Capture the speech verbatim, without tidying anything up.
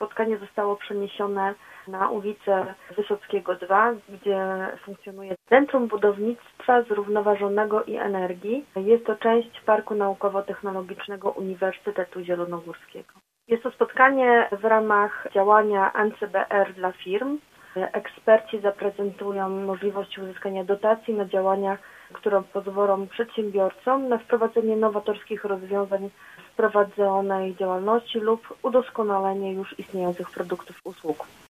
spotkanie zostało przeniesione na ulicę Wysockiego dwa, gdzie funkcjonuje Centrum Budownictwa Zrównoważonego i Energii. Jest to część Parku Naukowo-Technologicznego Uniwersytetu Zielonogórskiego. Jest to spotkanie w ramach działania N C B R dla firm. Eksperci zaprezentują możliwość uzyskania dotacji na działania, które pozwolą przedsiębiorcom na wprowadzenie nowatorskich rozwiązań w prowadzonej działalności lub udoskonalenie już istniejących produktów i usług.